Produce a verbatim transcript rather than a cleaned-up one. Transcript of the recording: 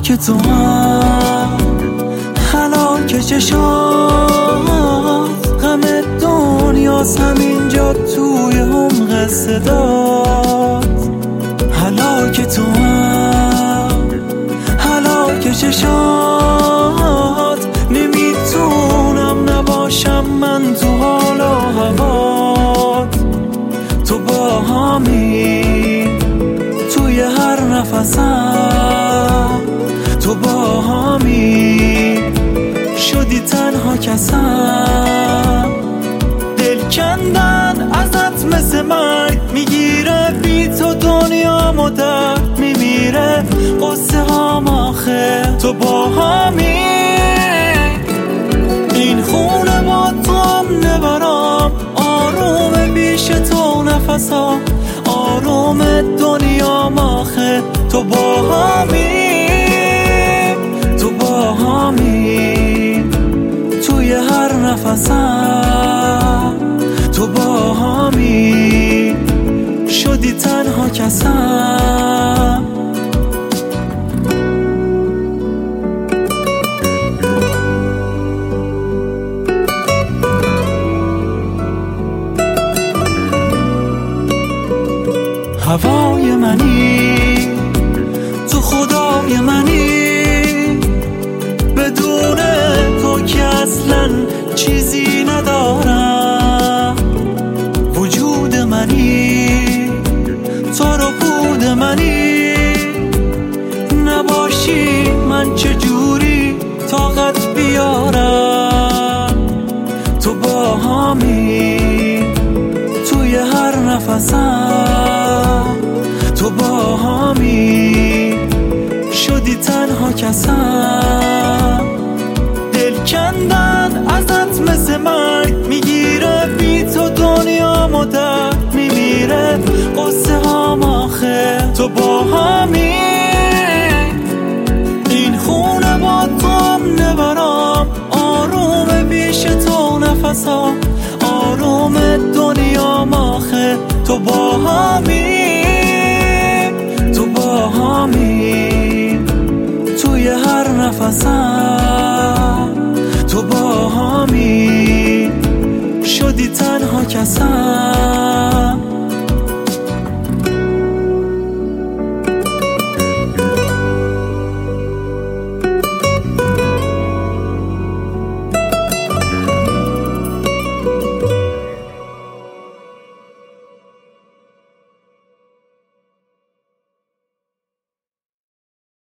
هلاک تو هم هلاک چشات، غم دنیاست همینجا توی عمق صدات. هلاک تو هم هلاک چشات، نمیتونم نباشم من تو حال و هوات. تو با همی توی هر نفسم، تو با همی شدی تنها کسم. دل کندن ازت مثل مرگ میگیره، بی تو دنیا درد میمیره. قصه هام آخه تو با همی، این خونه با تو هم نبرام. آروم بیش تو نفسام، آروم دنیا آخه تو با همی. تو با همی توی هر نفسم، تو با همی شدی تنها کسم. هوای منی تو خدای منی، بدون تو که اصلا چیزی ندارم. وجود منی تو رو بود منی، نباشی من چجوری طاقت بیارم. تو با همی توی هر نفسم، تو با همی شدی تنها کسم. دل کندن ازت مثل مرگ میگیره، بی تو دنیا درد میمیره. قصه هام آخه تو با همی، این خونه با تو هم نبرام. آروم بیش تو نفسام، آروم دنیا آخه تو با همی. تو با همی توی هر نفسم، تو با همی شدی تنها کسم.